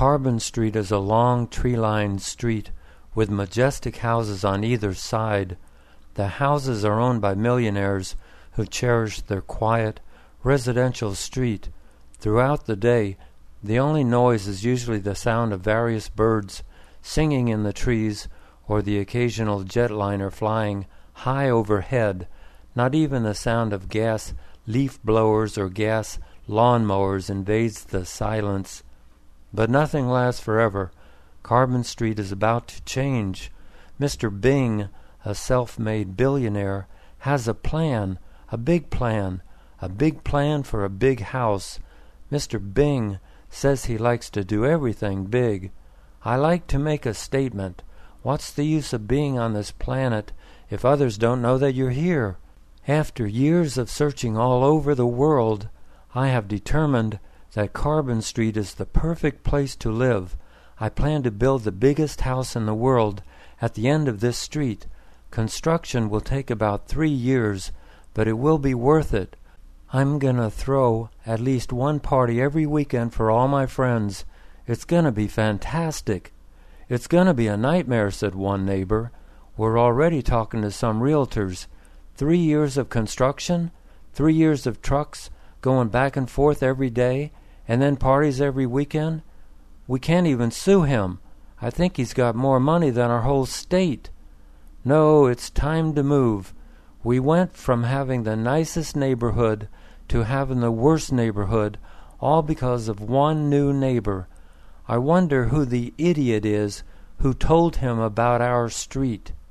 Carbon Street is a long tree-lined street with majestic houses on either side. The houses are owned by millionaires who cherish their quiet, residential street. Throughout the day, the only noise is usually the sound of various birds singing in the trees or the occasional jetliner flying high overhead. Not even the sound of gas leaf blowers or gas lawn mowers invades the silence. But nothing lasts forever. Carbon Street is about to change. Mr. Bing, a self-made billionaire, has a plan, a big plan for a big house. Mr. Bing says he likes to do everything big. I like to make a statement. What's the use of being on this planet if others don't know that you're here? After years of searching all over the world, I have determined that Carbon Street is the perfect place to live. I plan to build the biggest house in the world at the end of this street. Construction will take about 3 years, but it will be worth it. I'm gonna throw at least one party every weekend for all my friends. It's gonna be fantastic. It's gonna be a nightmare, said one neighbor. We're already talking to some realtors. 3 years of construction, 3 years of trucks going back and forth every day, and then parties every weekend? We can't even sue him. I think he's got more money than our whole state. No, it's time to move. We went from having the nicest neighborhood to having the worst neighborhood, all because of one new neighbor. I wonder who the idiot is who told him about our street.